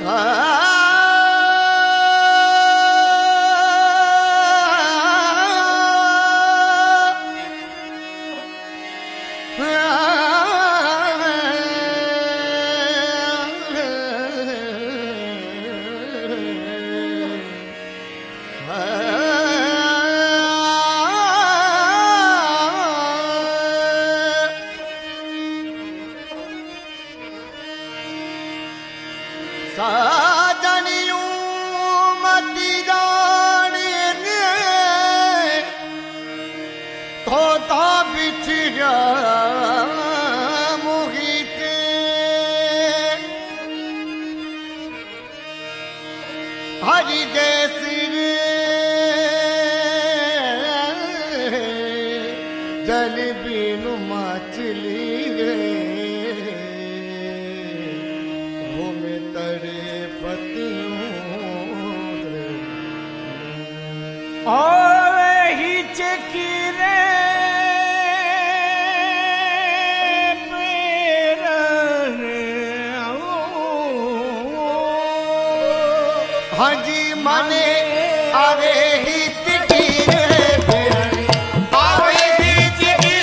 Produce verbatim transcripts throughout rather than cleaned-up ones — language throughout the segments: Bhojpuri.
साजनियों मती जाने ने खोता बिछड़ा मुही के हरि जैसी जल बीनु मछली रे और हिच की रे हाँ जी माने आवे हिच की रे आवे हिच की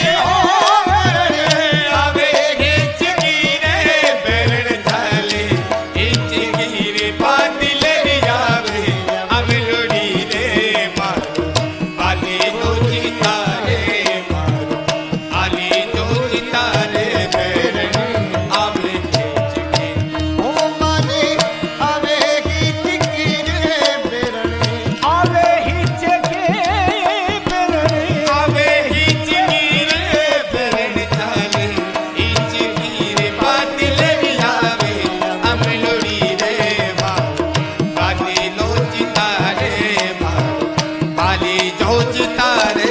आवे हिच की रे बेरड़ थाले हिच की रे पादिल आवे अब लोड़ी रे मारो आली जो जीता रे मारो आली जो जीता रे बेरड़ आवे हिच की ओ माने आवे हिच की रे बेरड़ आवे हिच के बेरड़ आवे हिच की रे बेरड़ थाले हिच की रे पादिल आवे अब लोड़ी रे मारो आली जो जीता रे मारो आली जो जीता रे